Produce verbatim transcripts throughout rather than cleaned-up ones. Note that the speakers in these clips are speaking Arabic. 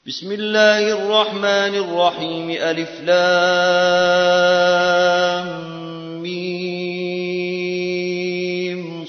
بسم الله الرحمن الرحيم ألف لام ميم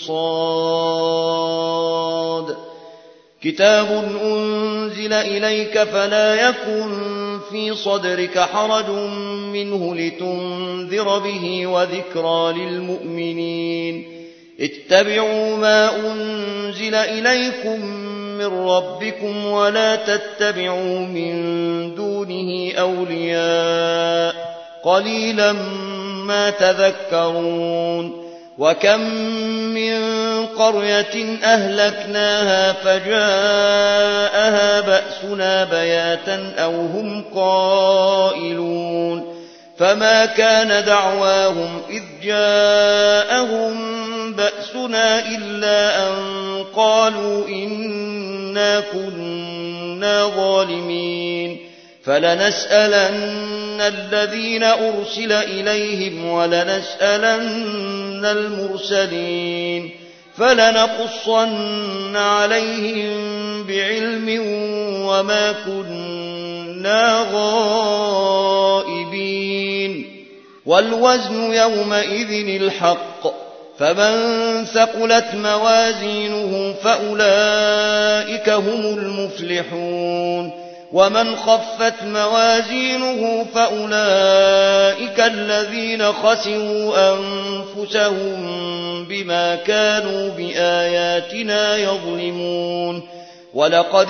صاد كتاب أنزل إليك فلا يكن في صدرك حرج منه لتنذر به وذكرى للمؤمنين اتبعوا ما أنزل إليكم من ربكم ولا تتبعوا من دونه أولياء قليلا ما تذكرون وكم من قرية أهلكناها فجاءها بأسنا بياتا أو هم قائلون فما كان دعواهم إذ جاءهم بأسنا إلا أن قالوا إنا كنا ظالمين فلنسألن الذين أرسل إليهم ولنسألن المرسلين فلنقصن عليهم بعلم وما كنا غائبين والوزن يومئذ الحق فمن ثقلت موازينه فأولئك هم المفلحون ومن خفت موازينه فأولئك الذين خسروا أنفسهم بما كانوا بآياتنا يظلمون ولقد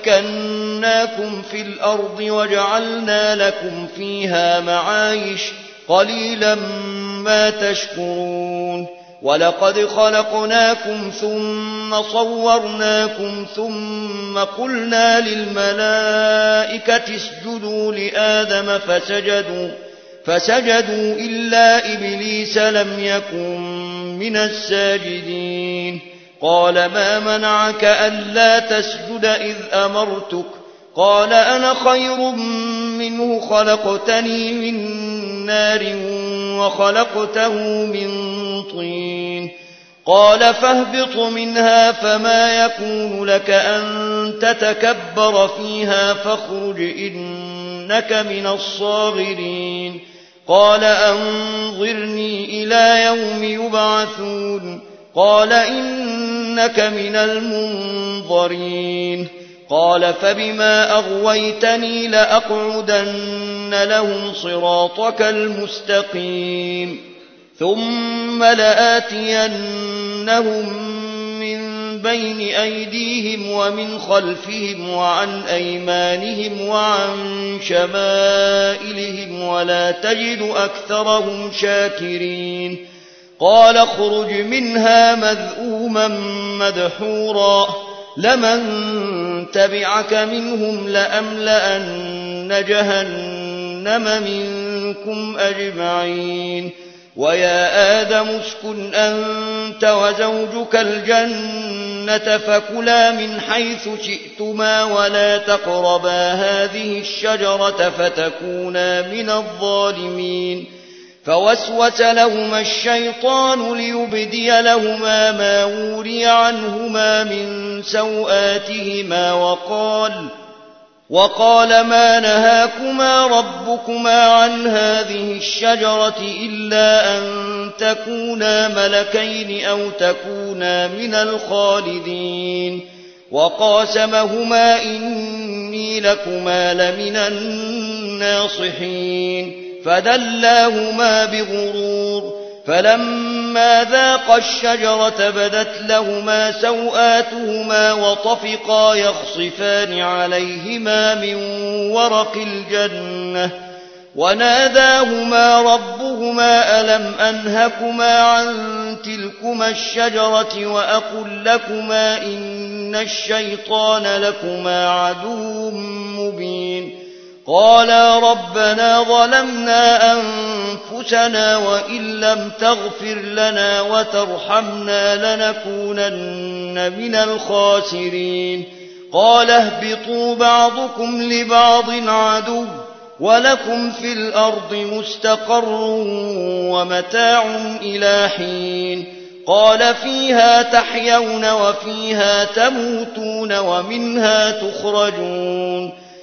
مكناكم في الأرض وجعلنا لكم فيها معايش قليلا ما تشكرون ولقد خلقناكم ثم صورناكم ثم قلنا للملائكة اسجدوا لآدم فسجدوا فسجدوا إلا إبليس لم يكن من الساجدين قال ما منعك ألا تسجد إذ أمرتك قال أنا خير منه خلقتني من نار وخلقته من طين قال فاهبط منها فما يكون لك أن تتكبر فيها فاخرج إنك من الصاغرين قال أنظرني إلى يوم يبعثون قال إنك من المنظرين قال فبما أغويتني لأقعدن لهم صراطك المستقيم ثم لآتينهم من بين أيديهم ومن خلفهم وعن أيمانهم وعن شمائلهم ولا تجد أكثرهم شاكرين قال اخرج منها مذءوما مدحورا لمن تبعك منهم لأملأن جهنم منكم أجمعين ويا آدم اسكن أنت وزوجك الجنة فكلا من حيث شئتما ولا تقربا هذه الشجرة فتكونا من الظالمين فوسوس لهما الشيطان ليبدي لهما ما وري عنهما من سوآتهما وقال وقال ما نهاكما ربكما عن هذه الشجرة إلا أن تكونا ملكين أو تكونا من الخالدين وقاسمهما إني لكما لمن الناصحين فدلاهما بغرور فلما ذاقا الشجرة بدت لهما سوآتهما وطفقا يخصفان عليهما من ورق الجنة وناداهما ربهما ألم أنهكما عن تلكما الشجرة وأقل لكما إن الشيطان لكما عدو مبين قالا ربنا ظلمنا أنفسنا وإن لم تغفر لنا وترحمنا لنكونن من الخاسرين قال اهبطوا بعضكم لبعض عدو ولكم في الأرض مستقر ومتاع إلى حين قال فيها تحيون وفيها تموتون ومنها تخرجون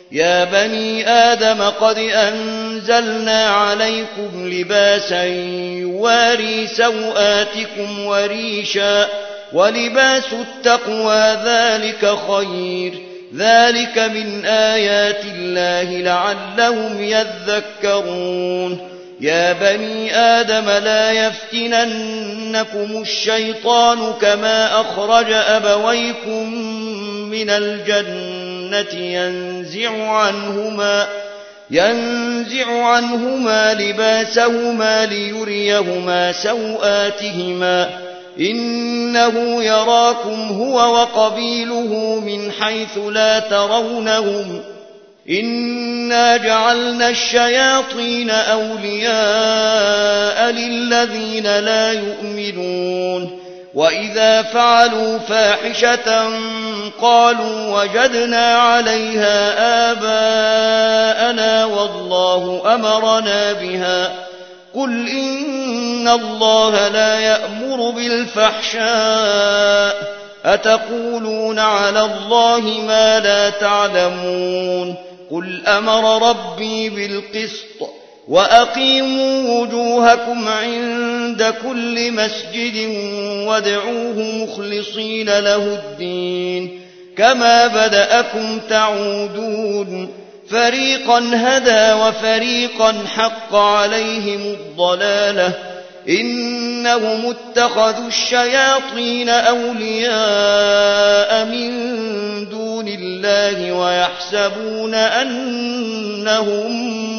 يا بني آدم قد أنزلنا عليكم لباسا يواري سوآتكم وريشا ولباس التقوى ذلك خير ذلك من آيات الله لعلهم يذكرون يا بني آدم لا يفتننكم الشيطان كما أخرج أبويكم من الجنة ينزع عنهما ينزع عنهما لباسهما ليريهما سوآتهما إنه يراكم هو وقبيله من حيث لا ترونهم إنا جعلنا الشياطين أولياء للذين لا يؤمنون وإذا فعلوا فاحشة قالوا وجدنا عليها آباءنا والله أمرنا بها قل إن الله لا يأمر بالفحشاء أتقولون على الله ما لا تعلمون قل أمر ربي بالقسط وأقيموا وجوهكم عند كل مسجد وادعوه مخلصين له الدين كما بدأكم تعودون فريقا هدى وفريقا حق عليهم الضلالة إنهم اتخذوا الشياطين أولياء من دون الله ويحسبون أنهم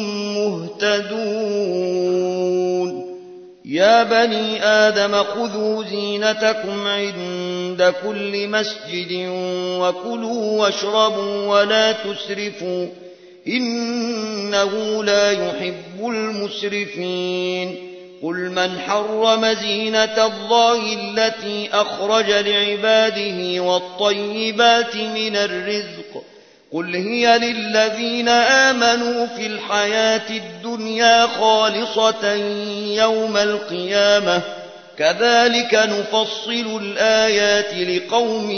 مهتدون يا بني آدم خذوا زينتكم عند كل مسجد وكلوا واشربوا ولا تسرفوا إنه لا يحب المسرفين قل من حرم زينة الله التي أخرج لعباده والطيبات من الرزق قل هي للذين آمنوا في الحياة الدنيا خالصة يوم القيامة كذلك نفصل الآيات لقوم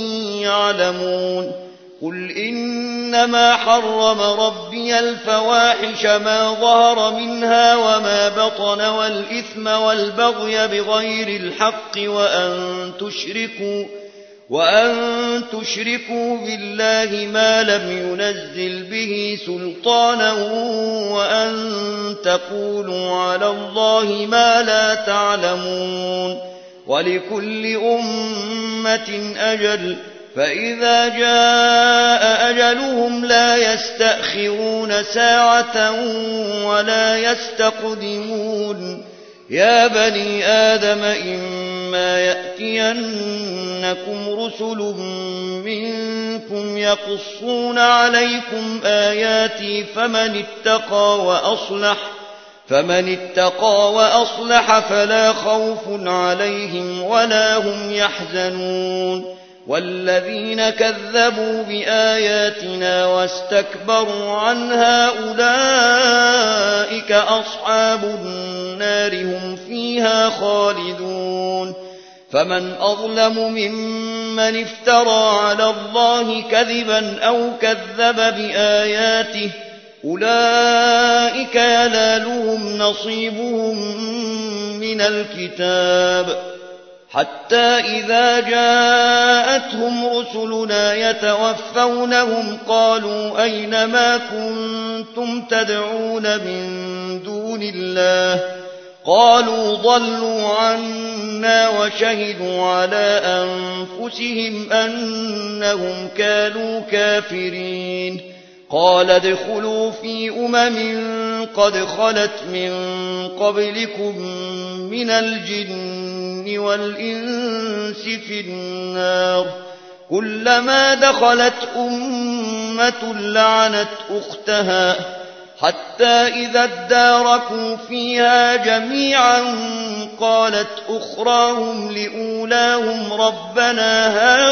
يعلمون قل إنما حرم ربي الفواحش ما ظهر منها وما بطن والإثم والبغي بغير الحق وأن تشركوا وأن تشركوا بالله ما لم ينزل به سلطانا وأن تقولوا على الله ما لا تعلمون ولكل أمة أجل فإذا جاء أجلهم لا يستأخرون ساعة ولا يستقدمون يا بني آدم إما يأتينكم رسل منكم يقصون عليكم آياتي فمن اتقى وأصلح فمن اتقى وأصلح فلا خوف عليهم ولا هم يحزنون والذين كذبوا بآياتنا واستكبروا عنها أولئك أصحاب النار هم فيها خالدون فمن أظلم ممن افترى على الله كذبا أو كذب بآياته أولئك ينالهم نصيبهم من الكتاب حتى إذا جاءتهم رسلنا يتوفونهم قالوا أين ما كنتم تدعون من دون الله قالوا ضلوا عنا وشهدوا على أنفسهم أنهم كانوا كافرين قال ادخلوا في أمم قد خلت من قبلكم من الجن والإنس في النار كلما دخلت أمة لعنت أختها حتى إذا اداركوا فيها جميعا قالت أخراهم لأولاهم ربنا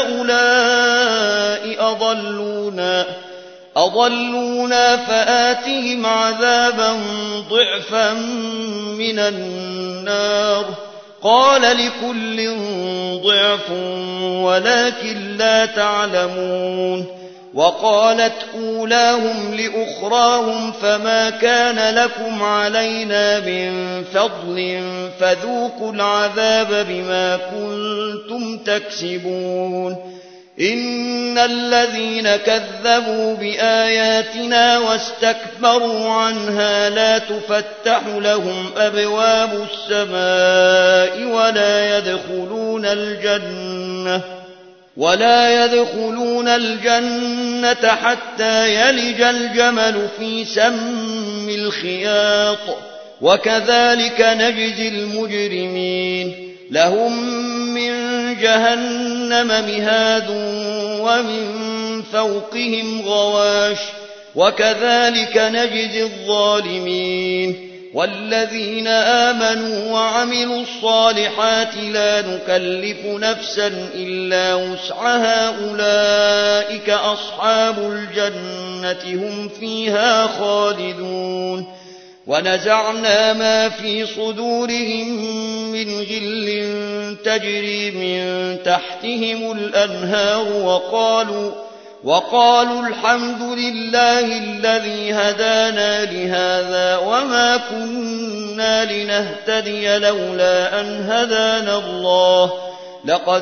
هؤلاء أضلونا أضلونا فآتهم عذابا ضعفا من النار قال لكل ضعف ولكن لا تعلمون وقالت أولاهم لأخراهم فما كان لكم علينا من فضل فذوقوا العذاب بما كنتم تكسبون إن الذين كذبوا بآياتنا واستكبروا عنها لا تفتح لهم أبواب السماء ولا يدخلون الجنة ولا يدخلون الجنة حتى يلج الجمل في سم الخياط وكذلك نجزي المجرمين لهم من جهنم مهاد ومن فوقهم غواش وكذلك نجزي الظالمين والذين آمنوا وعملوا الصالحات لا نكلف نفسا إلا وسعها أولئك أصحاب الجنة هم فيها خالدون ونزعنا ما في صدورهم من غل تجري من تحتهم الأنهار وقالوا وقالوا الحمد لله الذي هدانا لهذا وما كنا لنهتدي لولا أن هدانا الله لقد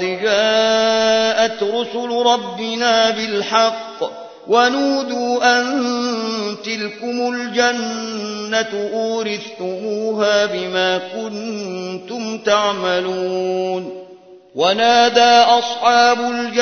جاءت رسل ربنا بالحق ونودوا أن تلكم الجنة أورثتموها بما كنتم تعملون ونادى أصحاب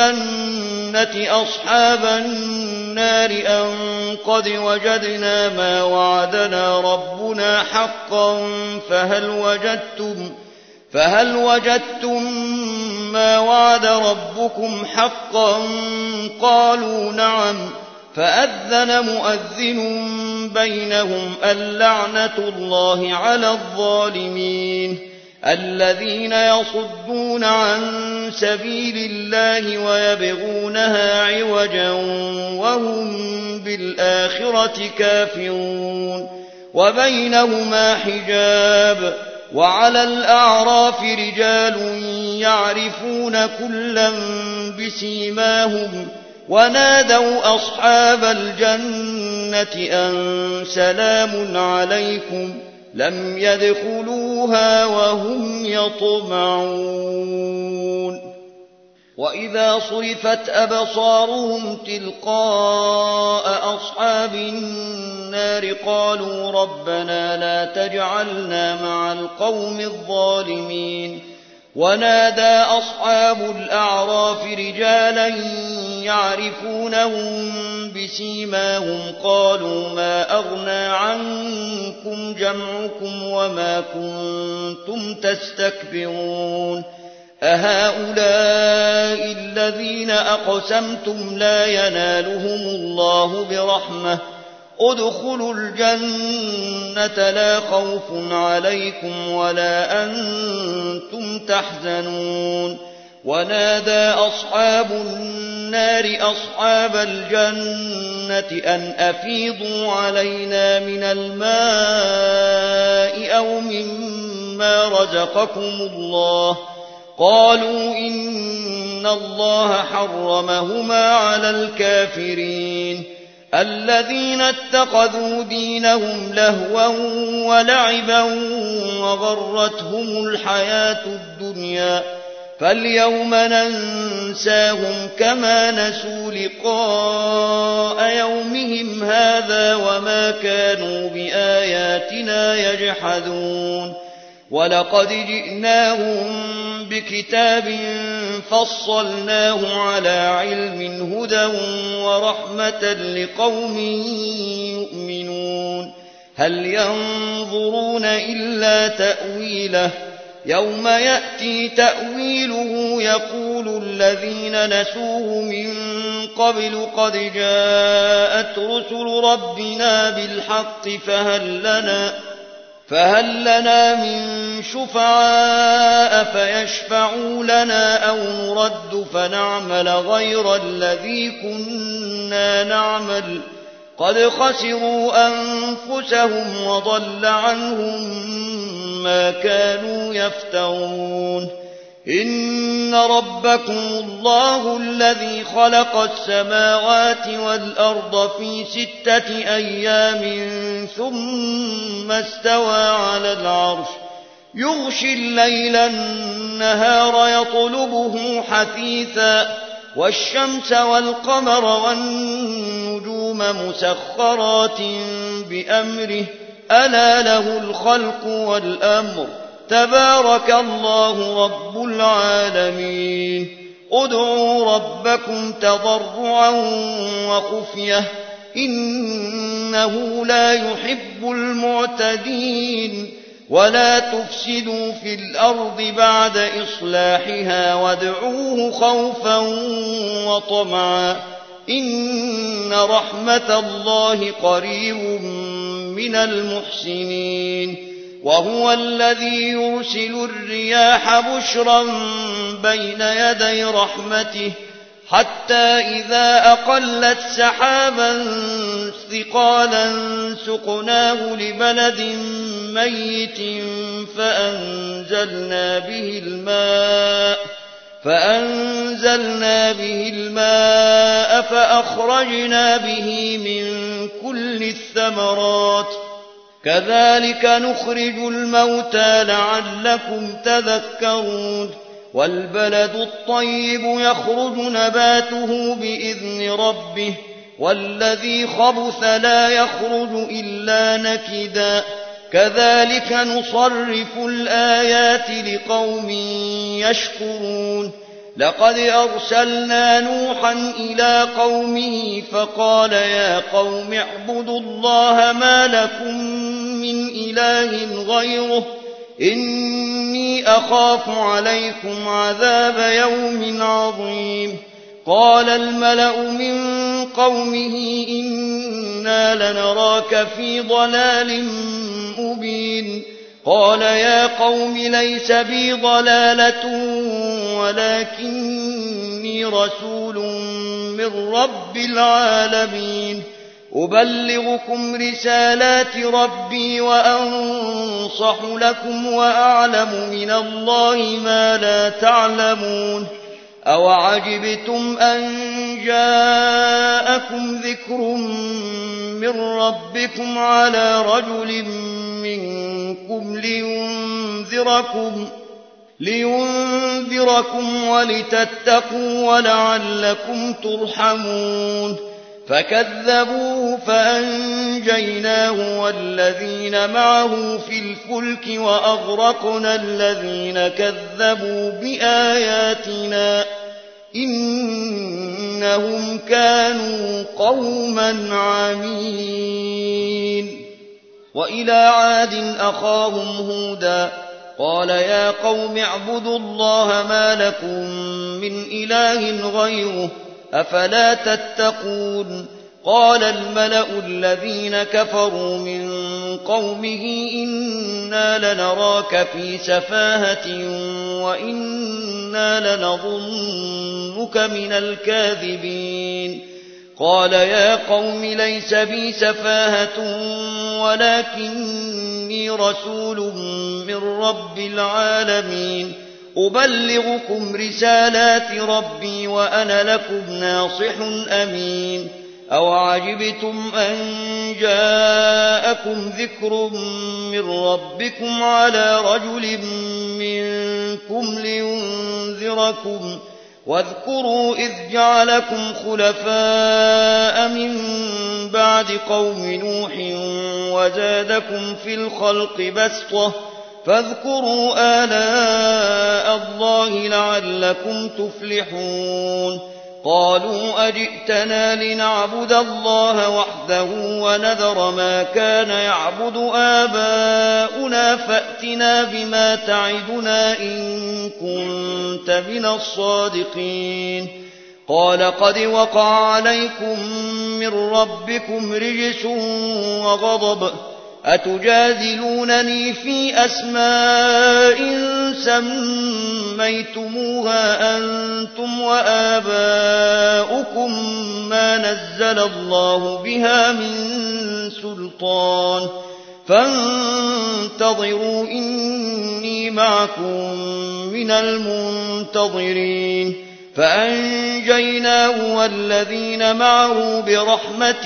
الجنة أصحاب النار أن قد وجدنا ما وعدنا ربنا حقا فهل وجدتم فهل وجدتم ما وعد ربكم حقا قالوا نعم فأذن مؤذن بينهم اللعنة الله على الظالمين الذين يصدون عن سبيل الله ويبغونها عوجا وهم بالآخرة كافرون وبينهما حجاب وعلى الأعراف رجال يعرفون كلا بسيماهم ونادوا أصحاب الجنة أن سلام عليكم لم يدخلوها وهم يطمعون وإذا صرفت أبصارهم تلقاء أصحاب النار قالوا ربنا لا تجعلنا مع القوم الظالمين ونادى أصحاب الأعراف رجالا يعرفونهم بسيماهم قالوا ما أغنى عنكم جمعكم وما كنتم تستكبرون أهؤلاء الذين أقسمتم لا ينالهم الله برحمة ادخلوا الجنة لا خوف عليكم ولا أنتم تحزنون ونادى أصحاب النار أصحاب الجنة أن أفيضوا علينا من الماء أو مما رزقكم الله قالوا إن الله حرمهما على الكافرين الذين اتخذوا دينهم لهوا ولعبا وغرتهم الحياة الدنيا فاليوم ننساهم كما نسوا لقاء يومهم هذا وما كانوا بآياتنا يجحدون ولقد جئناهم بكتاب فصلناه على علم هدى ورحمة لقوم يؤمنون هل ينظرون إلا تأويله يوم يأتي تأويله يقول الذين نسوه من قبل قد جاءت رسل ربنا بالحق فهل لنا فهل لنا من شفعاء فيشفعوا لنا أو نرد فنعمل غير الذي كنا نعمل قد خسروا أنفسهم وضل عنهم ما كانوا يفترون إن ربكم الله الذي خلق السماوات والأرض في ستة أيام ثم استوى على العرش يغشي الليل النهار يطلبه حثيثا والشمس والقمر والنجوم مسخرات بأمره ألا له الخلق والأمر تبارك الله رب العالمين ادعوا ربكم تضرعا وخفية إنه لا يحب المعتدين ولا تفسدوا في الأرض بعد إصلاحها وادعوه خوفا وطمعا إن رحمة الله قريب من المحسنين وهو الذي يرسل الرياح بشرا بين يدي رحمته حتى إذا أقلت سحابا ثقالا سقناه لبلد ميت فأنزلنا به الماء فأنزلنا به الماء فأخرجنا به من كل الثمرات كذلك نخرج الموتى لعلكم تذكرون والبلد الطيب يخرج نباته بإذن ربه والذي خبث لا يخرج إلا نكدا كذلك نصرف الآيات لقوم يشكرون لقد أرسلنا نوحا إلى قومه فقال يا قوم اعبدوا الله ما لكم من إله غيره إني أخاف عليكم عذاب يوم عظيم قال الملأ من قومه إنا لنراك في ضلال مبين قال يا قوم ليس بي ضلالة ولكني رسول من رب العالمين أبلغكم رسالات ربي وأنصح لكم وأعلم من الله ما لا تعلمون أوعجبتم أن جاءكم ذكر من ربكم على رجل منكم لينذركم لينذركم ولتتقوا ولعلكم ترحمون فكذبوه فأنجيناه والذين معه في الفلك وأغرقنا الذين كذبوا بآياتنا إنهم كانوا قوما عمين وإلى عاد أخاهم هودا قال يا قوم اعبدوا الله ما لكم من إله غيره أفلا تتقون قال الملأ الذين كفروا من قومه إنا لنراك في سفاهة وإنا لنظنك من الكاذبين قال يا قوم ليس بي سفاهة ولكني رسول من رب العالمين أبلغكم رسالات ربي وأنا لكم ناصح أمين أوعجبتم أن جاءكم ذكر من ربكم على رجل منكم لينذركم واذكروا إذ جعلكم خلفاء من بعد قوم نوح وزادكم في الخلق بسطة فاذكروا آلاء الله لعلكم تفلحون قالوا أجئتنا لنعبد الله وحده ونذر ما كان يعبد آباؤنا فأتنا بما تعدنا إن كنت من الصادقين قال قد وقع عليكم من ربكم رجس وغضب أتجادلونني في أسماء سميتموها أنتم وآباؤكم ما نزل الله بها من سلطان فانتظروا إني معكم من المنتظرين فأنجيناه والذين معه برحمة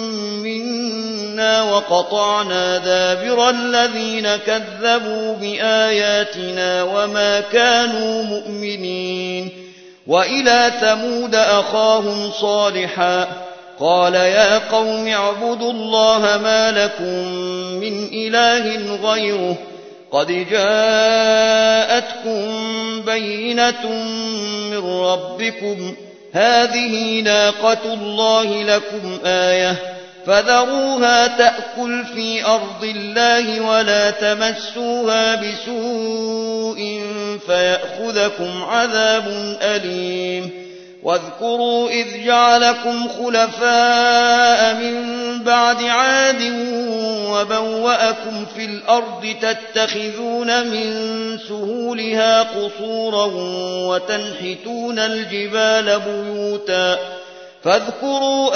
منا وقطعنا دابر الذين كذبوا بآياتنا وما كانوا مؤمنين وإلى ثمود أخاهم صالحا قال يا قوم اعبدوا الله ما لكم من إله غيره قد جاءتكم بينة من ربكم هذه ناقة الله لكم آية فذروها تأكل في أرض الله ولا تمسوها بسوء فيأخذكم عذاب أليم واذكروا إذ جعلكم خلفاء من بعد عاد وبوأكم في الأرض تتخذون من سهولها قصورا وتنحتون الجبال بيوتا فاذكروا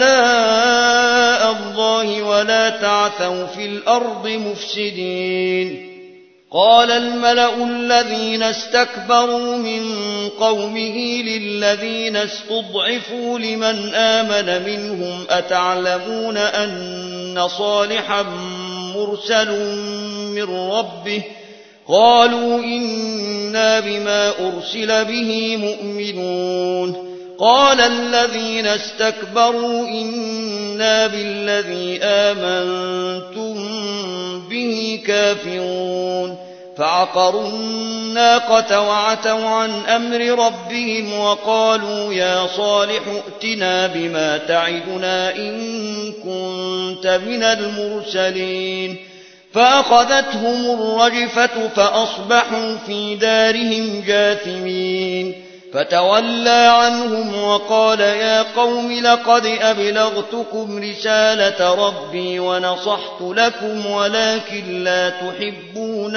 آلاء الله ولا تعثوا في الأرض مفسدين قال الملأ الذين استكبروا من قومه للذين استضعفوا لمن آمن منهم أتعلمون أن صالحا مرسل من ربه قالوا إنا بما أرسل به مؤمنون قال الذين استكبروا إنا بالذي آمنتم به كافرون فعقروا الناقة وعتوا عن أمر ربهم وقالوا يا صالح ائتنا بما تعدنا إن كنت من المرسلين فأخذتهم الرجفة فأصبحوا في دارهم جاثمين فتولى عنهم وقال يا قوم لقد أبلغتكم رسالة ربي ونصحت لكم ولكن لا تحبون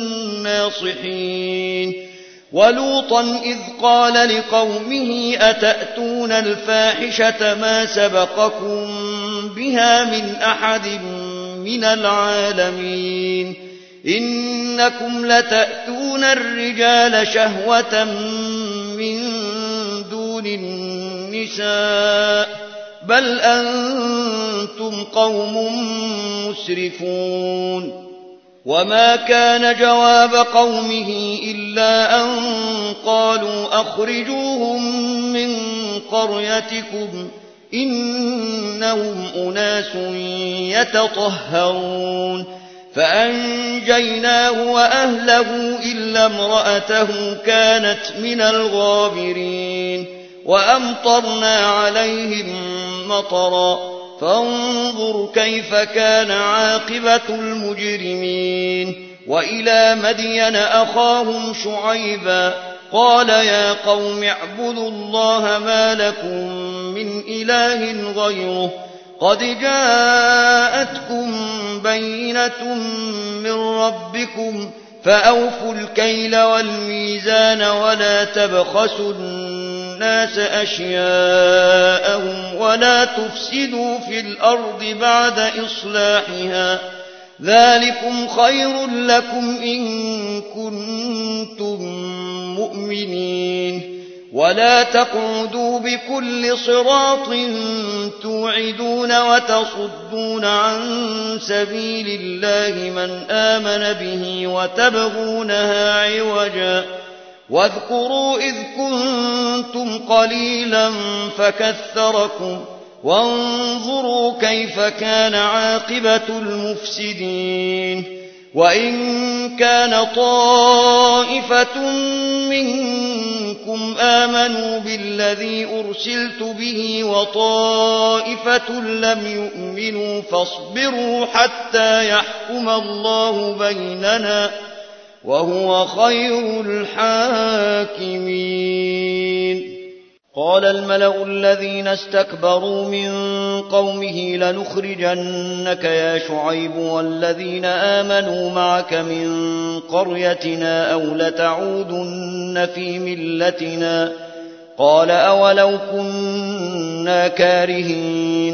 الناصحين ولوطا إذ قال لقومه أتأتون الفاحشة ما سبقكم بها من أحد من العالمين إنكم لتأتون الرجال شهوة من دون النساء بل أنتم قوم مسرفون وما كان جواب قومه إلا أن قالوا أخرجوهم من قريتكم إنهم أناس يتطهرون فأنجيناه وأهله إلا امرأته كانت من الغابرين وأمطرنا عليهم مطرا فانظر كيف كان عاقبة المجرمين وإلى مدين أخاهم شعيبا قال يا قوم اعبدوا الله ما لكم من إله غيره قد جاءتكم بينة من ربكم فأوفوا الكيل والميزان ولا تبخسوا الناس أشياءهم ولا تفسدوا في الأرض بعد إصلاحها ذلكم خير لكم إن كنتم مؤمنين ولا تقعدوا بكل صراط توعدون وتصدون عن سبيل الله من آمن به وتبغونها عوجا واذكروا إذ كنتم قليلا فكثركم وانظروا كيف كان عاقبة المفسدين وإن كان طائفة منكم آمنوا بالذي أرسلت به وطائفة لم يؤمنوا فاصبروا حتى يحكم الله بيننا وهو خير الحاكمين قال الملأ الذين استكبروا من قومه لنخرجنك يا شعيب والذين آمنوا معك من قريتنا أو لتعودن في ملتنا قال أولو كنا كارهين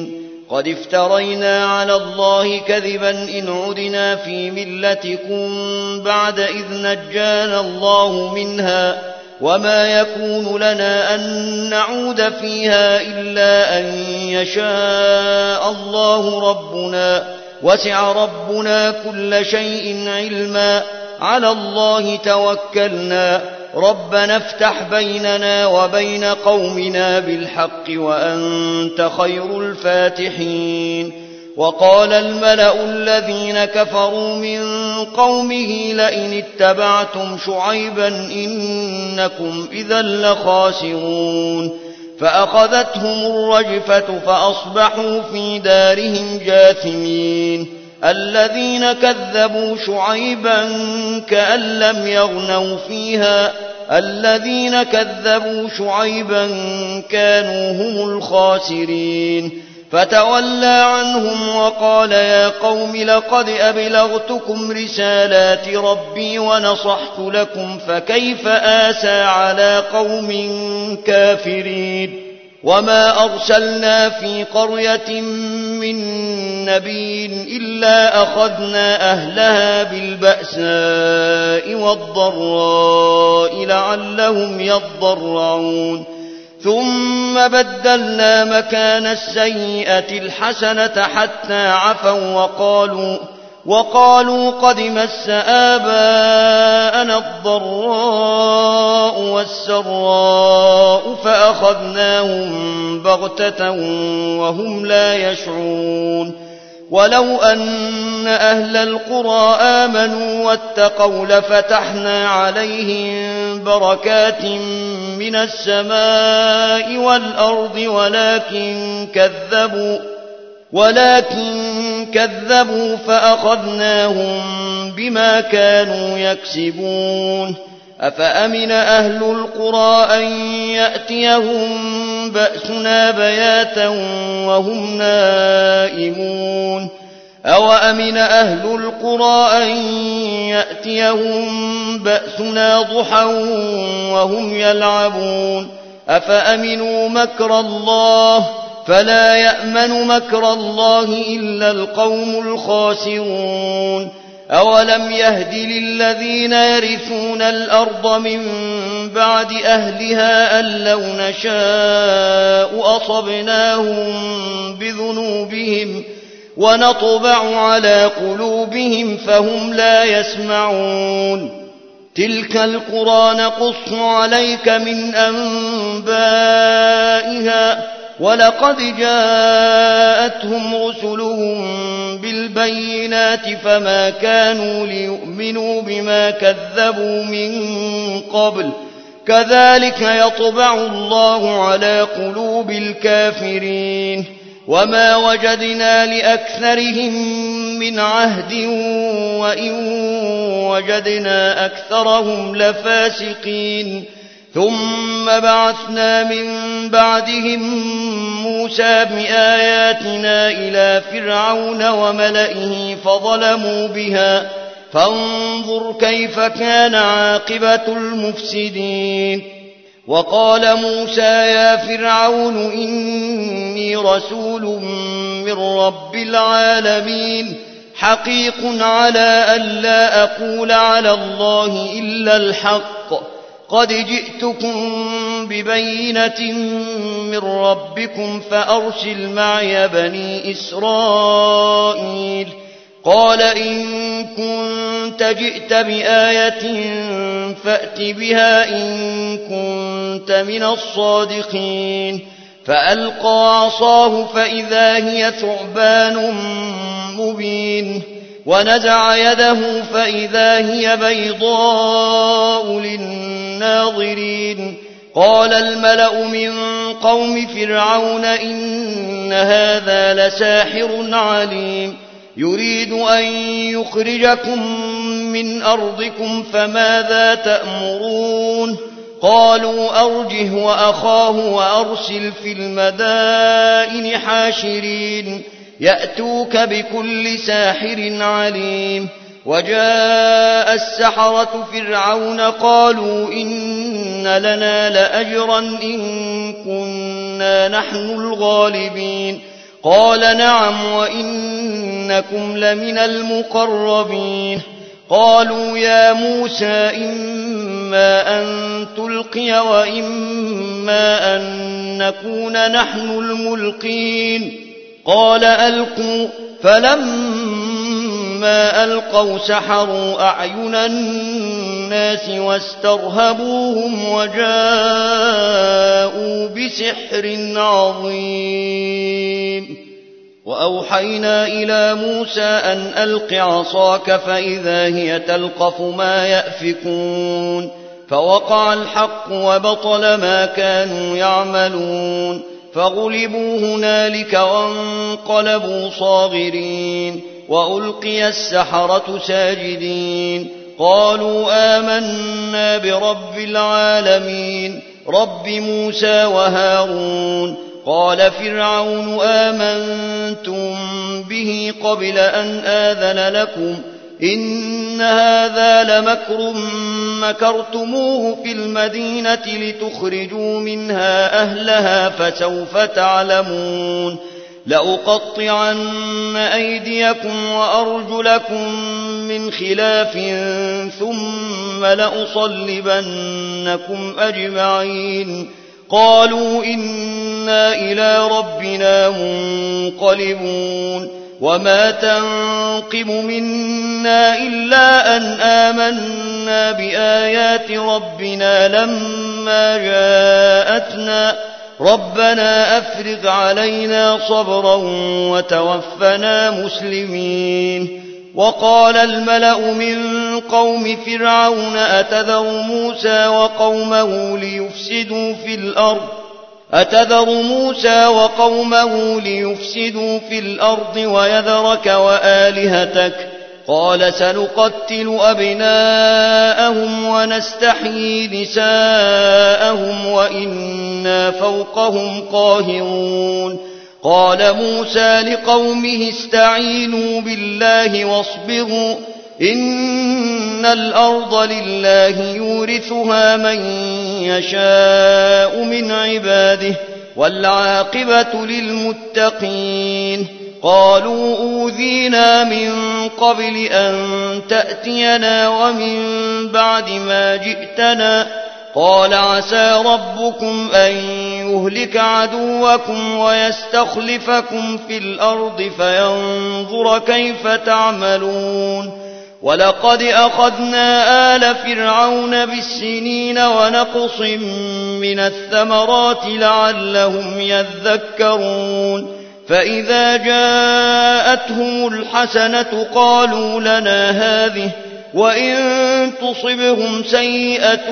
قد افترينا على الله كذبا إن عدنا في ملتكم بعد إذ نجانا الله منها وما يكون لنا أن نعود فيها إلا أن يشاء الله ربنا وسع ربنا كل شيء علما على الله توكلنا ربنا افتح بيننا وبين قومنا بالحق وأنت خير الفاتحين. وقال الملأ الذين كفروا من قومه لئن اتبعتم شعيبا إنكم إذا لخاسرون فأخذتهم الرجفة فأصبحوا في دارهم جاثمين. الذين كذبوا شعيبا كأن لم يغنوا فيها الذين كذبوا شعيبا كانوا هم الخاسرين فتولى عنهم وقال يا قوم لقد أبلغتكم رسالات ربي ونصحت لكم فكيف آسى على قوم كافرين. وما أرسلنا في قرية من نبي إلا أخذنا أهلها بالبأساء والضراء لعلهم يضرعون ثم بدلنا مكان السيئة الحسنة حتى عفوا وقالوا وقالوا قد مس آباءنا الضراء والسراء فأخذناهم بغتة وهم لا يشعرون. ولو أن أهل القرى آمنوا واتقوا لفتحنا عليهم بركات من السماء والأرض ولكن كذبوا ولكن كذبوا فأخذناهم بما كانوا يكسبون. أفأمن أهل القرى أن يأتيهم بأسنا بياتا وهم نائمون أوأمن أهل القرى أن يأتيهم بأسنا ضحى وهم يلعبون أفأمنوا مكر الله فلا يأمن مكر الله إلا القوم الخاسرون. أولم يهد للذين يرثون الأرض من بعد أهلها أن لو نشاء أصبناهم بذنوبهم ونطبع على قلوبهم فهم لا يسمعون. تلك القرى نقص عليك من أنبائها ولقد جاءتهم رسلهم بالبينات فما كانوا ليؤمنوا بما كذبوا من قبل كذلك يطبع الله على قلوب الكافرين. وما وجدنا لأكثرهم من عهد وإن وجدنا أكثرهم لفاسقين. ثم بعثنا من بعدهم موسى بآياتنا إلى فرعون وملئه فظلموا بها فانظر كيف كان عاقبة المفسدين. وقال موسى يا فرعون إني رسول من رب العالمين حقيق على ألا أقول على الله إلا الحق قد جئتكم ببينة من ربكم فأرسل معي بني إسرائيل. قال إن كنت جئت بآية فأت بها إن كنت من الصادقين. فألقى عصاه فإذا هي ثعبان مبين ونزع يده فإذا هي بيضاء للناظرين. قال الملأ من قوم فرعون إن هذا لساحر عليم يريد أن يخرجكم من أرضكم فماذا تأمرون. قالوا أرجه وأخاه وأرسل في المدائن حاشرين يأتوك بكل ساحر عليم. وجاء السحرة فرعون قالوا إن لنا لأجرا إن كنا نحن الغالبين. قال نعم وإنكم لمن المقربين قالوا يا موسى إما أن تلقي وإما أن نكون نحن الملقين قال ألقوا فلما ألقوا سحروا أعين الناس واسترهبوهم وجاءوا بسحر عظيم وأوحينا إلى موسى أن ألق عصاك فإذا هي تلقف ما يأفكون فوقع الحق وبطل ما كانوا يعملون فغلبوا هنالك وانقلبوا صاغرين وألقي السحرة ساجدين قالوا آمنا برب العالمين رب موسى وهارون قال فرعون آمنتم به قبل أن آذن لكم إن هذا لمكر مكرتموه في المدينة لتخرجوا منها أهلها فسوف تعلمون لأقطعن أيديكم وأرجلكم من خلاف ثم لأصلبنكم أجمعين قالوا إنا إلى ربنا منقلبون وما تنقم منا إلا أن آمنا بآيات ربنا لما جاءتنا ربنا أفرغ علينا صبرا وتوفنا مسلمين وقال الملأ من قوم فرعون أتذر موسى وقومه ليفسدوا في الأرض أتذر موسى وقومه ليفسدوا في الأرض ويذرك وآلهتك قال سنقتل أبناءهم ونستحيي نساءهم وإنا فوقهم قاهرون قال موسى لقومه استعينوا بالله واصبروا إن الأرض لله يورثها من يشاء من عباده والعاقبة للمتقين قالوا أوذينا من قبل أن تأتينا ومن بعد ما جئتنا قال عسى ربكم أن يهلك عدوكم ويستخلفكم في الأرض فينظر كيف تعملون ولقد أخذنا آل فرعون بالسنين ونقص من الثمرات لعلهم يذكرون فإذا جاءتهم الحسنة قالوا لنا هذه وإن تصبهم سيئة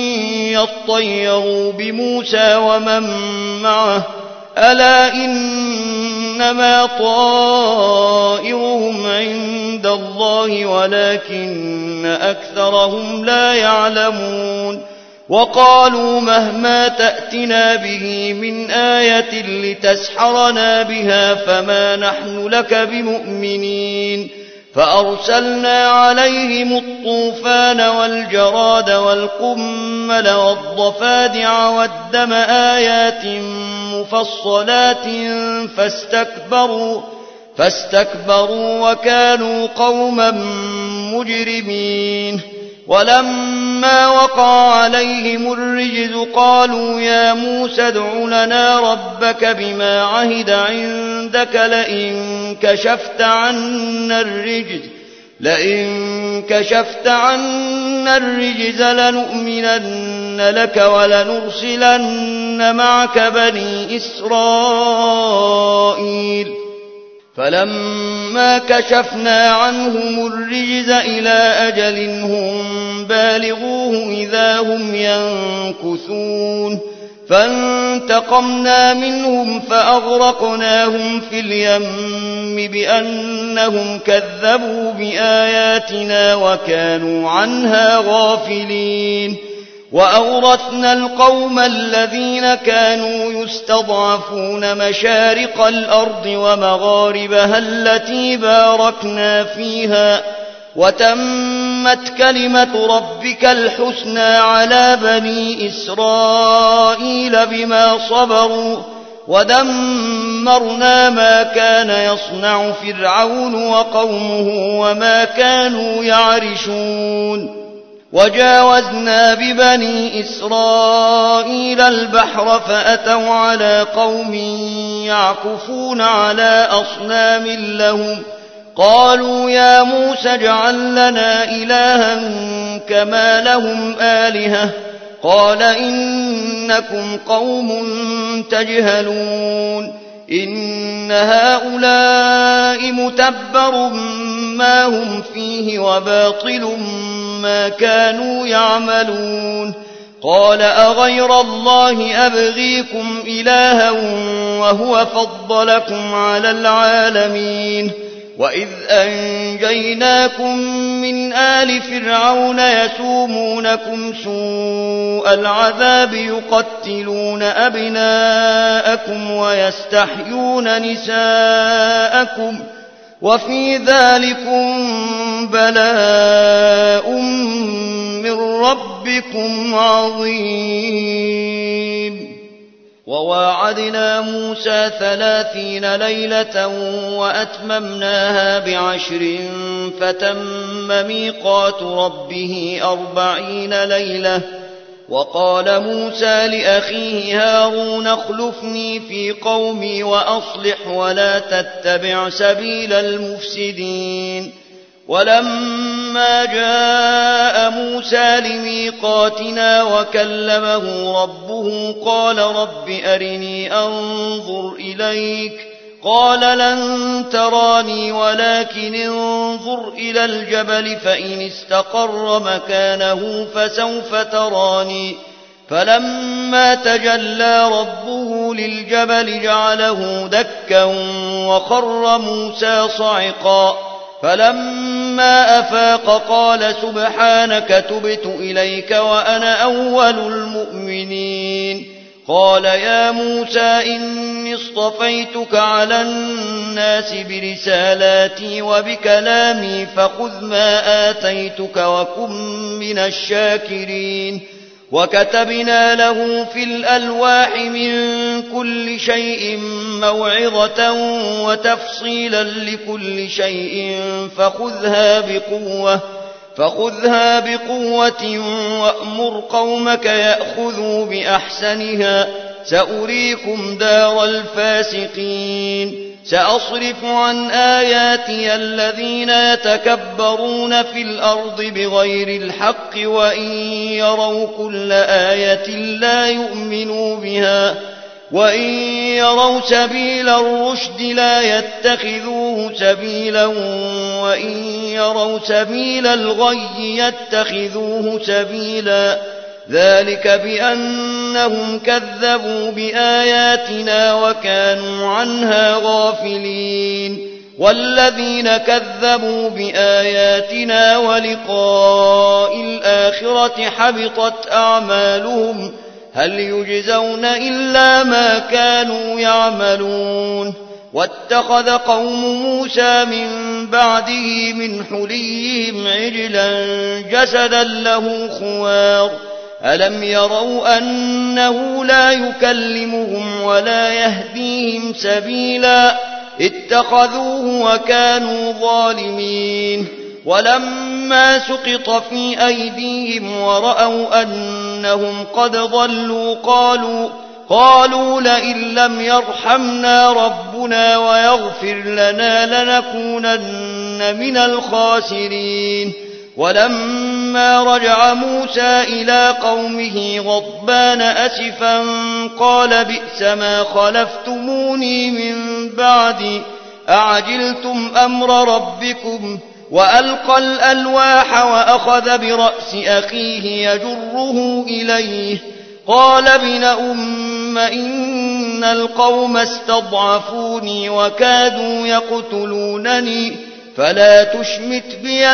يطيروا بموسى ومن معه ألا إنما طائرهم عند الله ولكن أكثرهم لا يعلمون وقالوا مهما تأتنا به من آية لتسحرنا بها فما نحن لك بمؤمنين فأرسلنا عليهم الطوفان والجراد والقمل والضفادع والدم آيات مفصلات فاستكبروا فاستكبروا وكانوا قوما مجرمين ولما وقع عليهم الرجز قالوا يا موسى ادع لنا ربك بما عهد عندك لئن كشفت عنا الرجز لئن كشفت عنا الرجز لنؤمنن لك ولنرسلن معك بني إسرائيل فلما كشفنا عنهم الرجز إلى أجل هم بالغوه إذا هم ينكثون فانتقمنا منهم فأغرقناهم في اليم بأنهم كذبوا بآياتنا وكانوا عنها غافلين وأورثنا القوم الذين كانوا يستضعفون مشارق الأرض ومغاربها التي باركنا فيها وتمت كلمة ربك الحسنى على بني إسرائيل بما صبروا ودمرنا ما كان يصنع فرعون وقومه وما كانوا يعرشون وجاوزنا ببني إسرائيل البحر فأتوا على قوم يعكفون على أصنام لهم قالوا يا موسى اجعل لنا إلها كما لهم آلهة قال إنكم قوم تجهلون إن هؤلاء متبر ما هم فيه وباطل ما كانوا يعملون قال أغير الله أبغيكم إلها وهو فضلكم على العالمين وإذ أنجيناكم من آل فرعون يسومونكم سوء العذاب يقتلون أبناءكم ويستحيون نساءكم وفي ذلكم بلاء من ربكم عظيم وواعدنا موسى ثلاثين ليلة وأتممناها بعشر فتم ميقات ربه أربعين ليلة وقال موسى لأخيه هارون اخلفني في قومي وأصلح ولا تتبع سبيل المفسدين ولما جاء موسى لميقاتنا وكلمه ربه قال رب أرني أنظر إليك قال لن تراني ولكن انظر إلى الجبل فإن استقر مكانه فسوف تراني فلما تجلى ربه للجبل جعله دكا وخر موسى صعقا فلما أفاق قال سبحانك تبت إليك وأنا أول المؤمنين قال يا موسى إني اصطفيتك على الناس برسالاتي وبكلامي فخذ ما آتيتك وكن من الشاكرين وكتبنا له في الألواح من كل شيء موعظة وتفصيلا لكل شيء فخذها بقوة فخذها بقوة وأمر قومك يأخذوا بأحسنها سأريكم دار الفاسقين سأصرف عن آياتي الذين يتكبرون في الأرض بغير الحق وإن يروا كل آية لا يؤمنوا بها وإن يروا سبيل الرشد لا يتخذوه سبيلا وإن يروا سبيل الغي يتخذوه سبيلا ذلك بأنهم كذبوا بآياتنا وكانوا عنها غافلين والذين كذبوا بآياتنا ولقاء الآخرة حبطت أعمالهم هل يجزون إلا ما كانوا يعملون واتخذ قوم موسى من بعده من حليهم عجلا جسدا له خوار ألم يروا أنه لا يكلمهم ولا يهديهم سبيلا اتخذوه وكانوا ظالمين ولما سقط في أيديهم ورأوا أنهم قد ضلوا قالوا قالوا لئن لم يرحمنا ربنا ويغفر لنا لنكونن من الخاسرين ولما رجع موسى إلى قومه غضبان أسفا قال بئس ما خلفتموني من بعدي أعجلتم أمر ربكم وألقى الألواح وأخذ برأس أخيه يجره إليه قال ابن أم إن القوم استضعفوني وكادوا يقتلونني فلا تشمت بي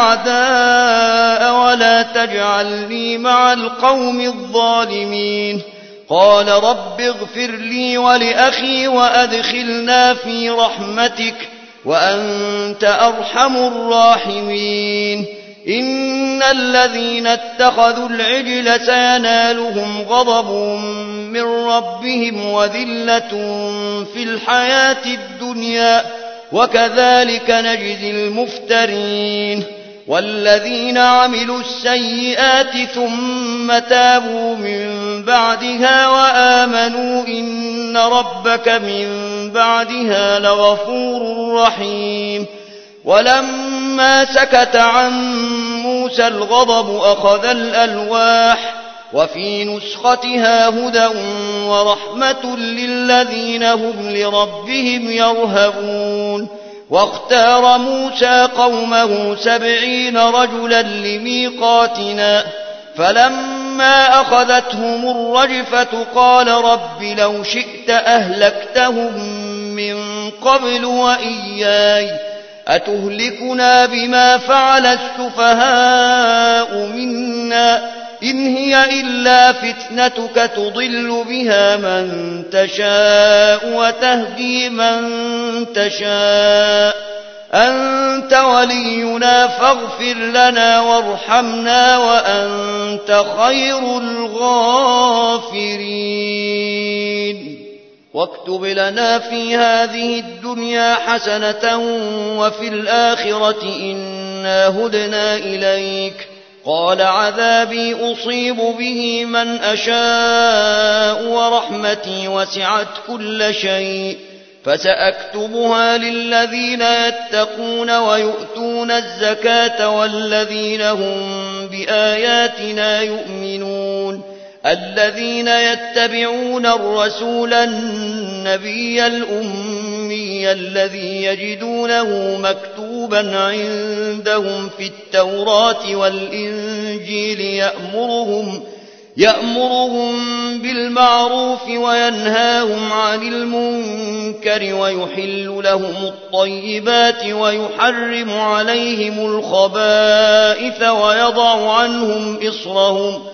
الأعداء ولا تجعلني مع القوم الظالمين قال رب اغفر لي ولأخي وأدخلنا في رحمتك وأنت أرحم الراحمين إن الذين اتخذوا العجل سينالهم غضب من ربهم وذلة في الحياة الدنيا وكذلك نجزي المفترين. والذين عملوا السيئات ثم تابوا من بعدها وآمنوا إن ربك من بعدها لغفور رحيم. ولما سكت عن موسى الغضب أخذ الألواح وفي نسختها هدى ورحمة للذين هم لربهم يرهبون. واختار موسى قومه سبعين رجلا لميقاتنا فلما أخذتهم الرجفة قال رب لو شئت أهلكتهم من قبل وإياي أتهلكنا بما فعل السفهاء منا إن هي إلا فتنتك تضل بها من تشاء وتهدي من تشاء أنت ولينا فاغفر لنا وارحمنا وأنت خير الغافرين. واكتب لنا في هذه الدنيا حسنة وفي الآخرة إنا هدنا إليك. قال عذابي أصيب به من أشاء ورحمتي وسعت كل شيء فسأكتبها للذين يتقون ويؤتون الزكاة والذين هم بآياتنا يؤمنون الذين يتبعون الرسول النبي الأمي الذي يجدونه مكتوبا عندهم في التوراة والإنجيل يأمرهم يأمرهم بالمعروف وينهاهم عن المنكر ويحل لهم الطيبات ويحرم عليهم الخبائث ويضع عنهم إصرهم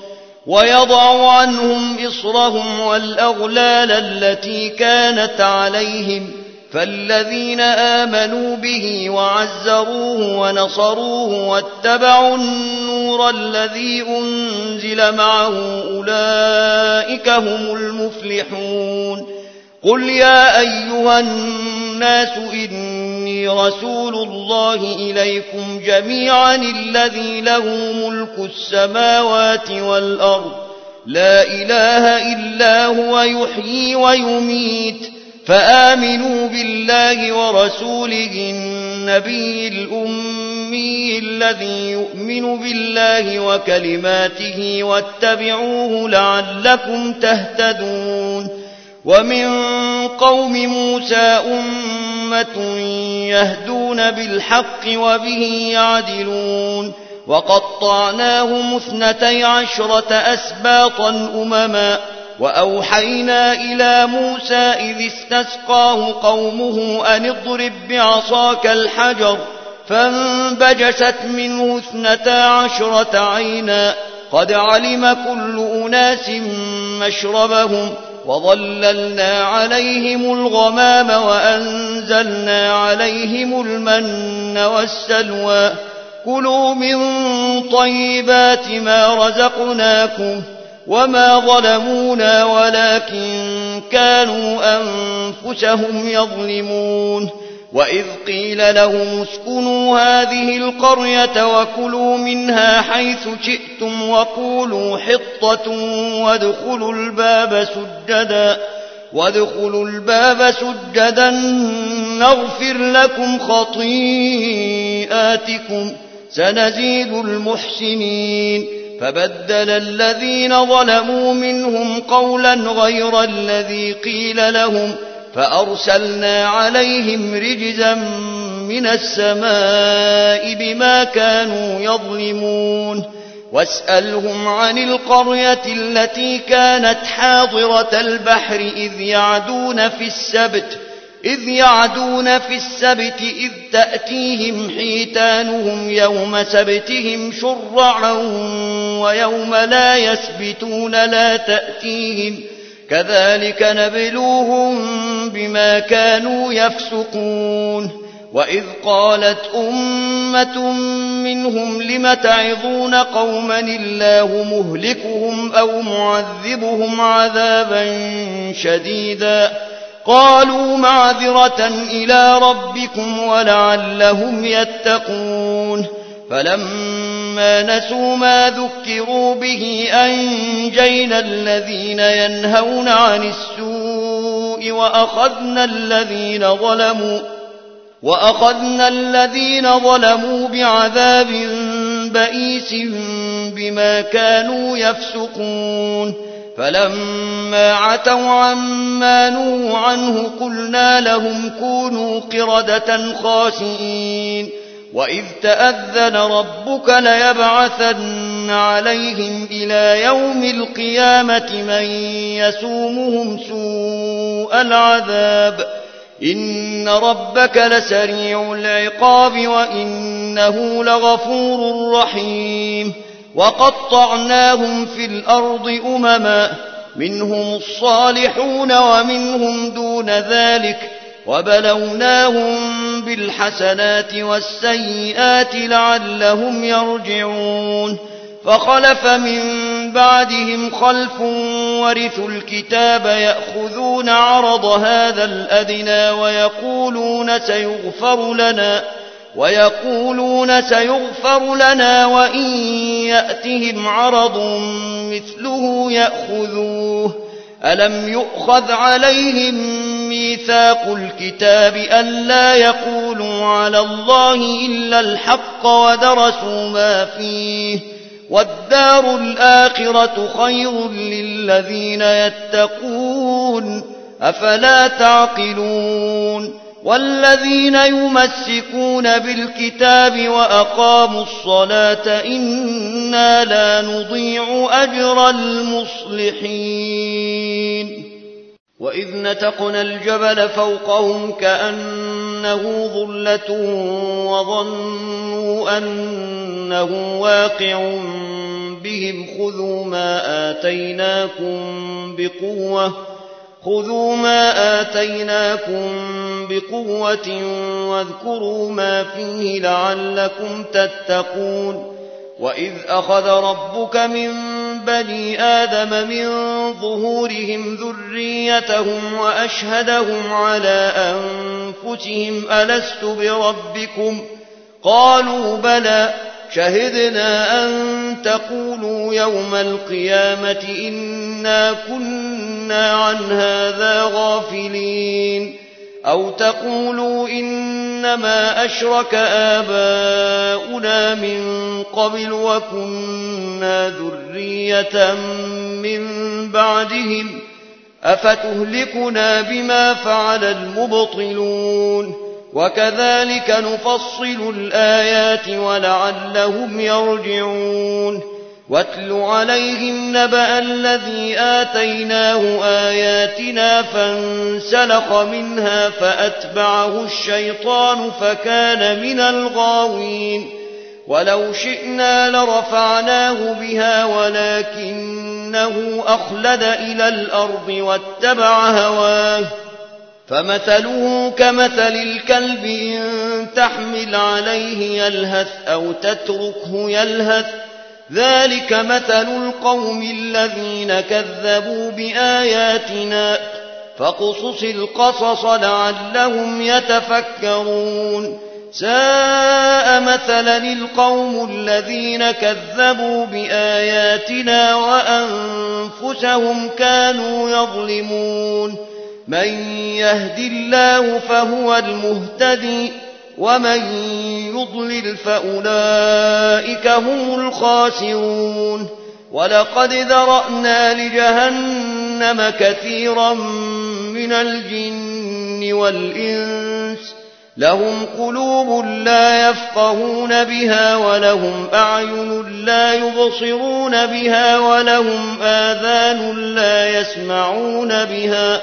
ويضع عنهم إصرهم والأغلال التي كانت عليهم فالذين آمنوا به وعزروه ونصروه واتبعوا النور الذي أنزل معه أولئك هم المفلحون. قل يا أيها الناس إني رسول الله إليكم جميعا الذي له ملك السماوات والأرض لا إله إلا هو يحيي ويميت فآمنوا بالله ورسوله النبي الأمي الذي يؤمن بالله وكلماته واتبعوه لعلكم تهتدون. ومن قوم موسى أمة يهدون بالحق وبه يعدلون وقطعناهم اثنتي عشرة أسباطا أمما وأوحينا إلى موسى إذ استسقاه قومه أن اضرب بعصاك الحجر فانبجست منه اثنتا عشرة عينا قد علم كل أناس مشربهم وظللنا عليهم الغمام وأنزلنا عليهم المن والسلوى كلوا من طيبات ما رزقناكم وما ظلمونا ولكن كانوا أنفسهم يظلمون. وإذ قيل لهم اسكنوا هذه القرية وكلوا منها حيث شئتم وقولوا حطة وادخلوا الباب سجدا وادخلوا الباب سجدا نغفر لكم خطيئاتكم سنزيد المحسنين. فبدل الذين ظلموا منهم قولا غير الذي قيل لهم فأرسلنا عليهم رجزا من السماء بما كانوا يظلمون. واسألهم عن القرية التي كانت حاضرة البحر إذ يعدون في السبت إذ يعدون في السبت إذ تأتيهم حيتانهم يوم سبتهم شرعا ويوم لا يسبتون لا تأتيهم كذلك نبلوهم بما كانوا يفسقون. وإذ قالت أمة منهم لم تعظون قوما الله مهلكهم أو معذبهم عذابا شديدا قالوا معذرة إلى ربكم ولعلهم يتقون فلما نسوا ما ذكروا به أنجينا الذين ينهون عن السوء وأخذنا الذين ظلموا وأخذنا الذين ظلموا بعذاب بئيس بما كانوا يفسقون فلما عتوا عما نهوا عنه قلنا لهم كونوا قردة خاسئين وإذ تأذن ربك ليبعثن عليهم إلى يوم القيامة من يسومهم سوء العذاب إن ربك لسريع العقاب وإنه لغفور رحيم وقطعناهم في الأرض أمما منهم الصالحون ومنهم دون ذلك وبلوناهم بالحسنات والسيئات لعلهم يرجعون فخلف من بعدهم خلف ورثوا الكتاب يأخذون عرض هذا الأدنى ويقولون سيغفر لنا ويقولون سيغفر لنا وإن يأتهم عرض مثله يأخذوه ألم يؤخذ عليهم ميثاق الكتاب ألا يقولوا على الله إلا الحق ودرسوا ما فيه والدار الآخرة خير للذين يتقون أفلا تعقلون والذين يمسكون بالكتاب وأقاموا الصلاة إنا لا نضيع أجر المصلحين وإذ نتقنا الجبل فوقهم كأنه ظلة وظنوا أنه واقع بهم خذوا ما آتيناكم بقوة خذوا ما آتيناكم بقوة واذكروا ما فيه لعلكم تتقون وإذ أخذ ربك من بني آدم من ظهورهم ذريتهم وأشهدهم على أنفسهم ألست بربكم قالوا بلى شهدنا أن تقولوا يوم القيامة إنا كنا عن هذا غافلين أو تقولوا إنما أشرك آباؤنا من قبل وكنا ذرية من بعدهم أفتهلكنا بما فعل المبطلون وكذلك نفصل الآيات ولعلهم يرجعون واتل عليهم نبأ الذي آتيناه آياتنا فانسلخ منها فأتبعه الشيطان فكان من الغاوين ولو شئنا لرفعناه بها ولكنه أخلد إلى الأرض واتبع هواه فمثله كمثل الكلب إن تحمل عليه يلهث أو تتركه يلهث ذلك مثل القوم الذين كذبوا بآياتنا فاقصص القصص لعلهم يتفكرون ساء مثلا القوم الذين كذبوا بآياتنا وأنفسهم كانوا يظلمون من يهد الله فهو المهتدي ومن يضلل فأولئك هم الخاسرون ولقد ذرأنا لجهنم كثيرا من الجن والإنس لهم قلوب لا يفقهون بها ولهم أعين لا يبصرون بها ولهم آذان لا يسمعون بها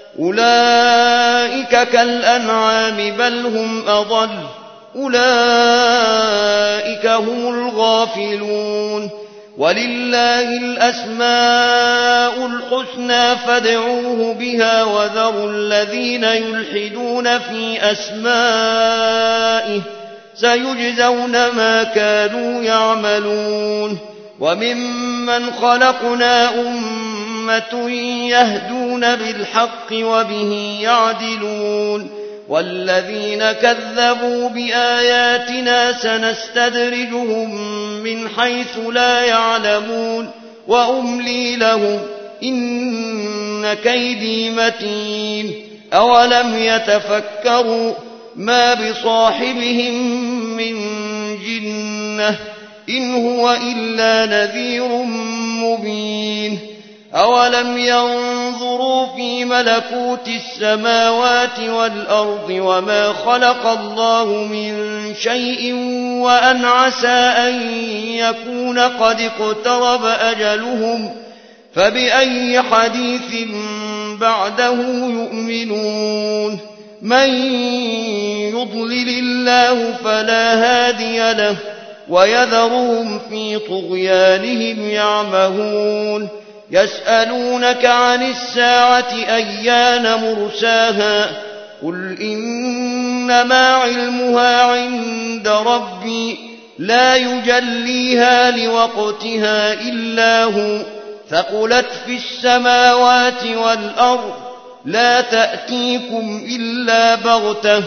أولئك كالأنعام بل هم أضل أولئك هم الغافلون ولله الأسماء الحسنى فادعوه بها وذروا الذين يلحدون في أسمائه سيجزون ما كانوا يعملون وممن خلقنا أمة يهدون بالحق وبه يعدلون والذين كذبوا بآياتنا سنستدرجهم من حيث لا يعلمون وأملي لهم إن كيدي متين أولم يتفكروا ما بصاحبهم من جنة إن هو إلا نذير مبين أولم ينظروا في ملكوت السماوات والأرض وما خلق الله من شيء وأن عسى أن يكون قد اقترب أجلهم فبأي حديث بعده يؤمنون من يضلل الله فلا هادي له ويذرهم في طغيانهم يعمهون يسألونك عن الساعة أيان مرساها قل إنما علمها عند ربي لا يجليها لوقتها إلا هو ثقلت في السماوات والأرض لا تأتيكم إلا بغتة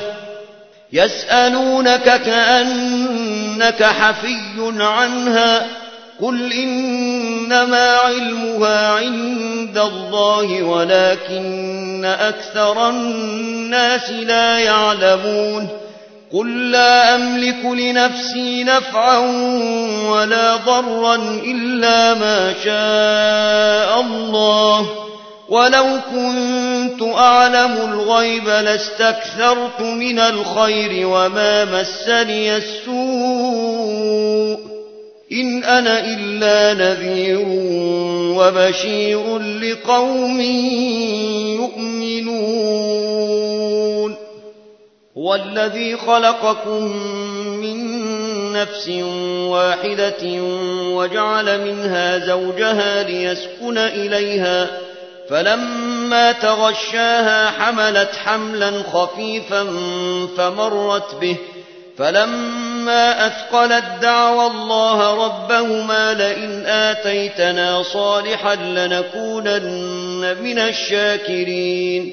يسألونك كأنك حفي عنها قل إنما علمها عند الله ولكن أكثر الناس لا يعلمون قل لا أملك لنفسي نفعا ولا ضرا إلا ما شاء الله ولو كنت أعلم الغيب لاستكثرت من الخير وما مسني السوء إن أنا إلا نذير وبشير لقوم يؤمنون هو الذي خلقكم من نفس واحدة وجعل منها زوجها ليسكن إليها فلما تغشاها حملت حملا خفيفا فمرت به فلما أثقلت دعوى الله ربهما لئن آتيتنا صالحا لنكونن من الشاكرين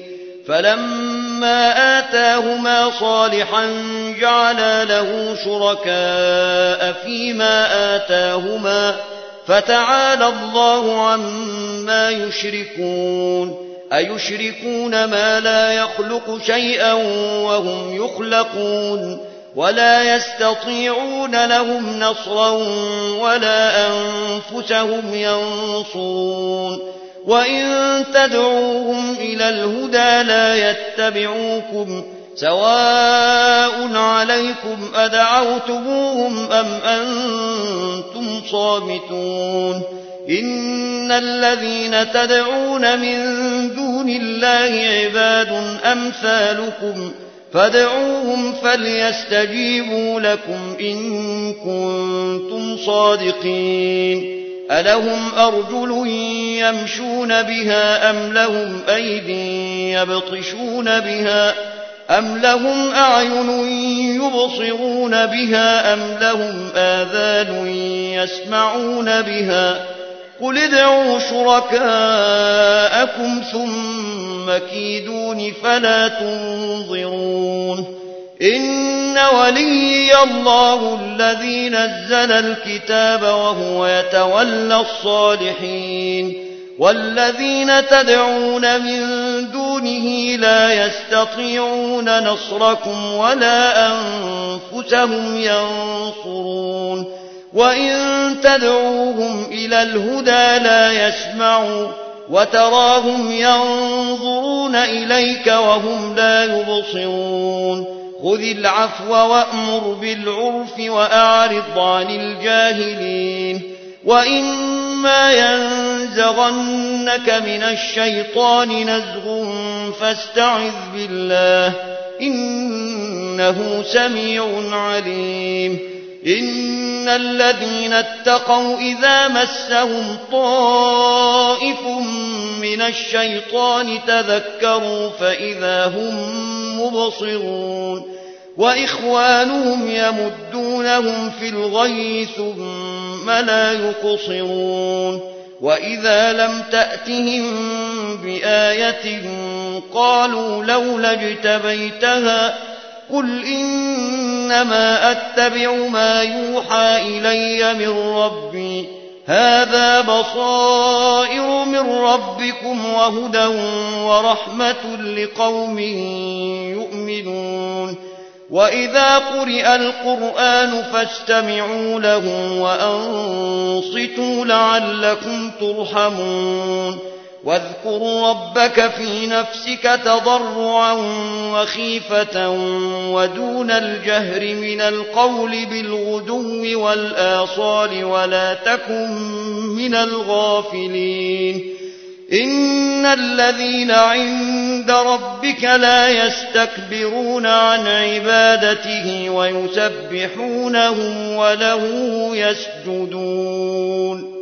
فلما آتاهما صالحا جعلا له شركاء فيما آتاهما فتعالى الله عما يشركون أيشركون ما لا يخلق شيئا وهم يخلقون ولا يستطيعون لهم نصرا ولا أنفسهم ينصرون وإن تدعوهم إلى الهدى لا يتبعوكم سواء عليكم أدعوتموهم أم أنتم صامتون إن الذين تدعون من دون الله عباد أمثالكم فادعوهم فليستجيبوا لكم إن كنتم صادقين ألهم أرجل يمشون بها أم لهم أيد يبطشون بها أم لهم أعين يبصرون بها أم لهم آذان يسمعون بها قل ادعوا شركاءكم ثم كيدون فلا تنظرون إن وليي الله الذي نزل الكتاب وهو يتولى الصالحين والذين تدعون من دونه لا يستطيعون نصركم ولا أنفسهم ينصرون وإن تدعوهم إلى الهدى لا يسمعوا وتراهم ينظرون إليك وهم لا يبصرون خذ العفو وأمر بالعرف وأعرض عن الجاهلين وإما ينزغنك من الشيطان نزغ فاستعذ بالله إنه سميع عليم إن الذين اتقوا إذا مسهم طائف من الشيطان تذكروا فإذا هم مبصرون وإخوانهم يمدونهم في الغي ثم لا يقصرون وإذا لم تأتهم بآية قالوا لولا اجتبيتها قل إنما أتبع ما يوحى إلي من ربي هذا بصائر من ربكم وهدى ورحمة لقوم يؤمنون وإذا قرئ القرآن فاستمعوا له وأنصتوا لعلكم ترحمون واذكر ربك في نفسك تضرعا وخيفة ودون الجهر من القول بالغدو والآصال ولا تكن من الغافلين إن الذين عند ربك لا يستكبرون عن عبادته ويسبحونه وله يسجدون